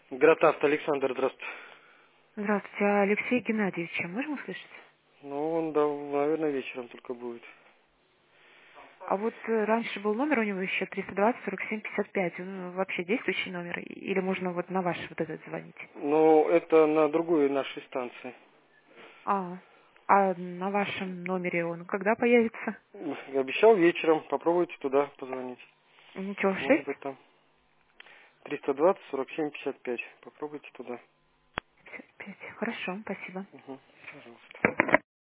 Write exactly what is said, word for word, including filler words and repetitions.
Гротавто, Александр, здравствуйте. Здравствуйте, а Алексей Геннадьевича можем услышать? Ну, он, да, наверное, вечером только будет. А вот э, раньше был номер у него еще триста двадцать сорок семь пятьдесят пять. Он вообще действующий номер? Или можно вот на ваш вот этот звонить? Но это на другой нашей станции. А, а на вашем номере он когда появится? Обещал вечером, попробуйте туда позвонить. Ничего, в Может шесть? быть, там триста двадцать сорок семь пятьдесят пять. Попробуйте туда. пятьдесят пять. Хорошо, спасибо. Угу, пожалуйста.